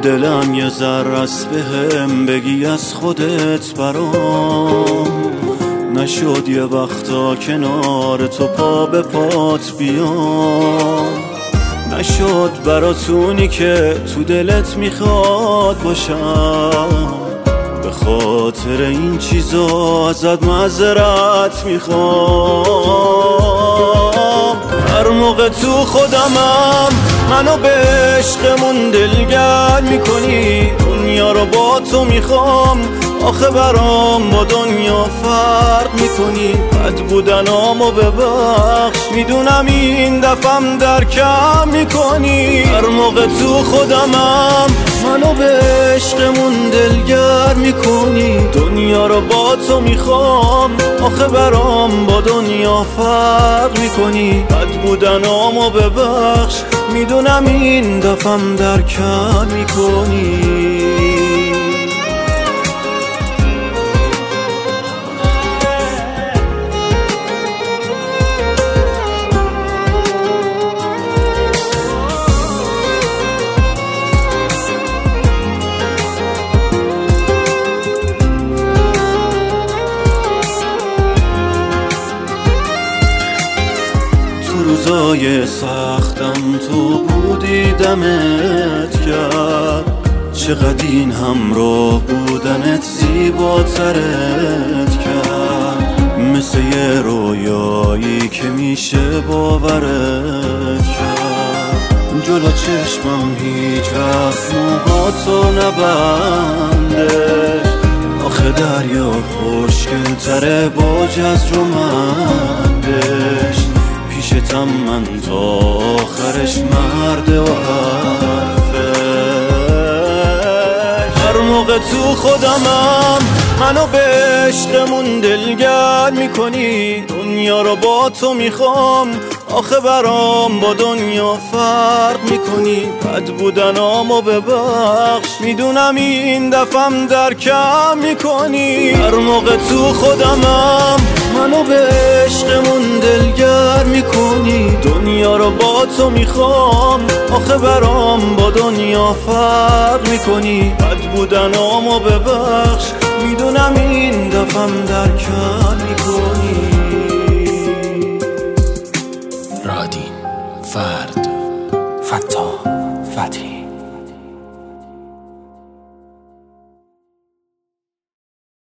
دلم یه ذره است بهم بگی از خودت برام. نشد یه وقتا کنار تو پا به پات بیام. نشد براتونی که تو دلت میخواد باشم. به خاطر این چیزا ازت معذرت میخوام. هر موقع تو خودمم منو به عشقمون دلگرم میکنی. دنیا رو با تو میخوام، آخه برام با دنیا فرق میکنی. بد بودنامو ببخش، میدونم این دفعم درکم میکنی. هر موقع تو خودمم منو به عشقمون دلگرم میکنی. دنیا رو با تو میخوام، آخه برام با دنیا فرق میکنی. بد بودنامو ببخش، میدونم این دفعم درکم میکنی. روزای سختم تو بودی دمت کرد. چقدر این همراه بودنت زیباترت کرد. مثل یه رویایی که میشه باورت کرد. جلو چشمم هیچ وقت موهاتو نبنده. آخه دریا خوشگل‌تره با جزر و مندش. پیشتم من تا آخرش مرده و حرفش. هر موقع تو خودمم منو به عشقمون دلگرم میکنی. دنیا رو با تو میخوام، آخه برام با دنیا فرق میکنی. بد بودنامو ببخش، میدونم این دفعم درکم میکنی. هر موقع تو خودمم منو به عشقمون دلگرم میکنی. دنیا رو با تو میخوام، آخه برام با دنیا فرق میکنی. بد بودنامو ببخش، میدونم این دفعم درکم میکنی. رادین، فرد، فتا، فتحی.